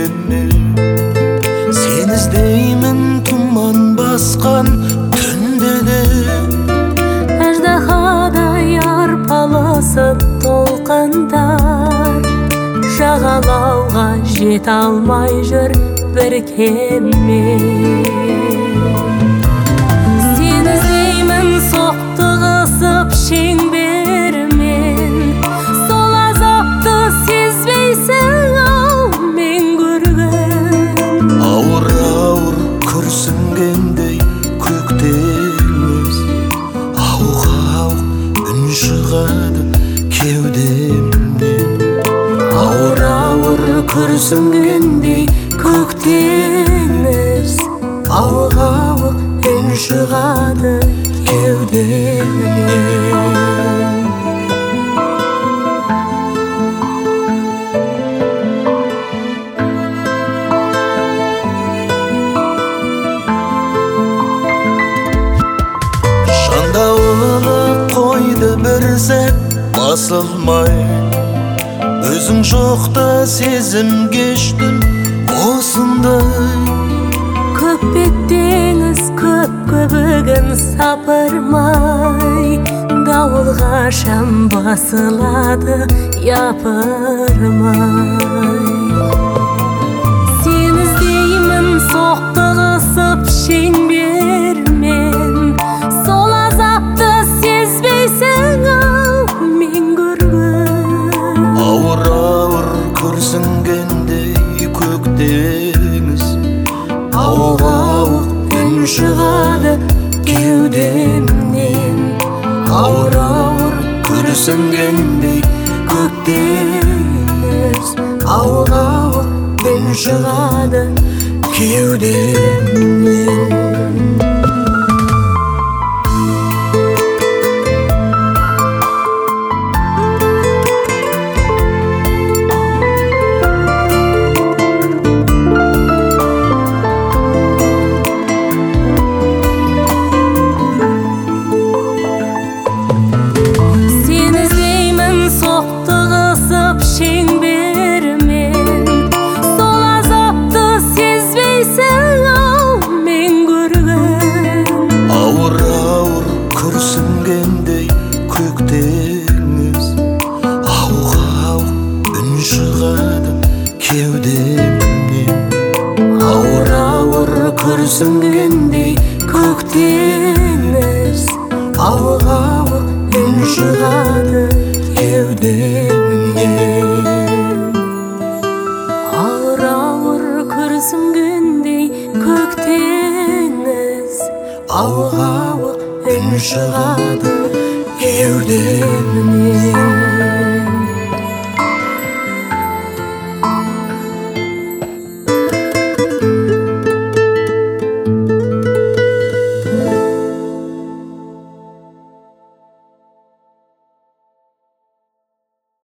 мені. Сен іздеймін тұман басқан түнде де. Аждаһадай арпалысып толқындар, жағалауға жете алмай жүр бір кеме. Сен іздеймін соқтығысып шеңбермен, сол азапты сезбейсің ау мен көрген. Ауыр-ауыр күрсінгендей көктеміз, ауық-ауық үн шығады кеудемден. Ауыр-ауыр күрсінгендей көктеміз, ауық-ауық үн шығады кеудемден. Шандауыны қойды бір сәт басылмай, өзің жоқта сезім кештім осындай. Көк беттеңіз көп көбігін сапырмай, дауылға шам басылады япырмай. Сен іздеймін соқтығысып шеңбермен, сол азапты сезбейсің ау мен көрген. Ауыр-ауыр күрсінгендей көктеміз, ауық-ауық үн шығады кеудемнен. Ауыр-ауыр күрсінгендей көктеміз, ауық-ауық үн шығады кеудемнен. Шеңбермен, сол азапты сезбейсің ау мен көрген. Ауыр-ауыр күрсінгендей көктеміз, ауық-ауық үн шығады кеудемнен. Ауыр-ауыр күрсінгендей көктеміз,